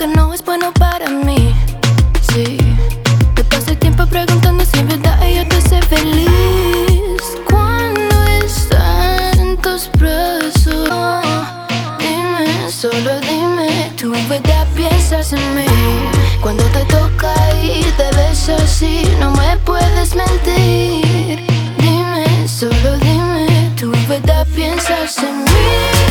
que no es bueno para mí. Sí, te paso el tiempo preguntando si en verdad ella te hace feliz cuando está en tus brazos. Dime, solo dime, tú en verdad piensas en mí cuando te toca y te beso así, no me puedes mentir. Dime, solo dime, tú en verdad piensas en mí.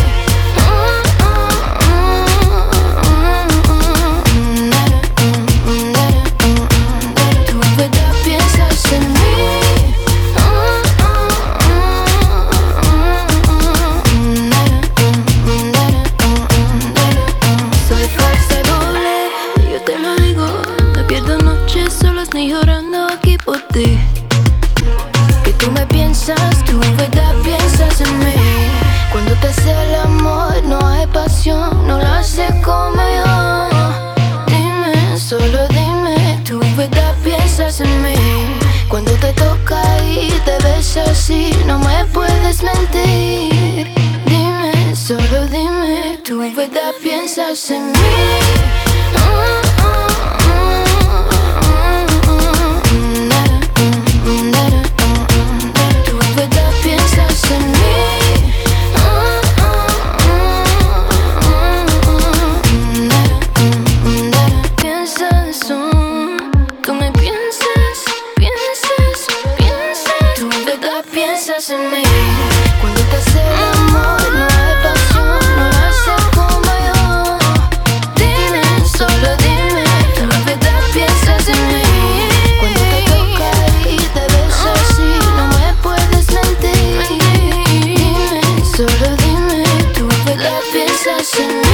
Ni llorando aquí por ti. Que tú me piensas, tú en verdad piensas en mí. Cuando te hace el amor no hay pasión, no lo hace como yo. Dime, solo dime, tú en verdad piensas en mí. Cuando te toca y te beso así, no me puedes mentir. Dime, solo dime, tú en verdad piensas en mí. Piensas en mí. Cuando te hace el amor no hay pasión, no lo hace como yo. Dime, solo dime, tú en verdad piensas en mí. Cuando te toca y te beso así, no me puedes mentir. Dime, solo dime, tú en verdad piensas en mí.